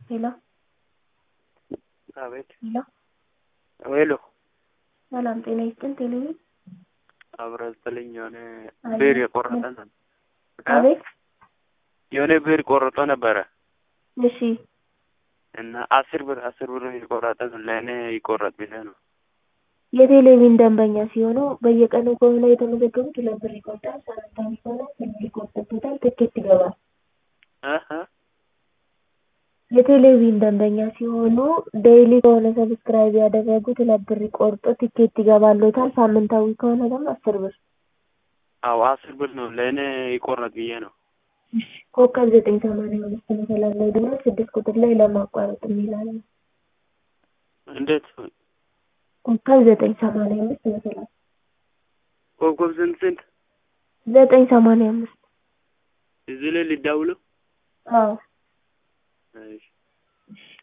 ሄሎ አቤት። ሄሎ ሄሎ ሰላም ጤና ይስጥልኝ። ቴሌቪዥን አብረዝልኝ የሆነ አለ። ብር የቆረጠ ነበር። አቤት። የሆነ ብር ቆርጦ ነበረ እሺ እና 10 ብር የቆረጠ ነው። ለእኔ ይቆረጥ ብለህ ነው። የቴሌቪዥን ደንበኛ ሲሆኑ በየቀኑ ከሆነ የተመዘገቡት 2 ብር ይቆርጣል። ሳምንታዊ ከሆነ 10 ብር ይቆርጥበታል። ትኬት ይገባል። አሃ የቴሌቪዥን ደንበኛ ሲሆኑ ዴይሊ ከሆነ ሰብስክራይብ ያደረጉት 2 ብር ቆርጦ ትኬት ይገባልዎታል። ሳምንታዊ ከሆነ ደግሞ 10 ብር። አዎ 10 ብር ነው ለእኔ ይቆረጥ ብዬ ነው። ኮከብ 985 መሰላል ላይ ደግሞ 6 ቁጥር ላይ ለማቋረጥ የሚላል ነው። እንዴት? ኮከብ 985 መሰላል ኮከብ ስንት 985 እዚህ ላይ ልደውለው? አዎ እሺ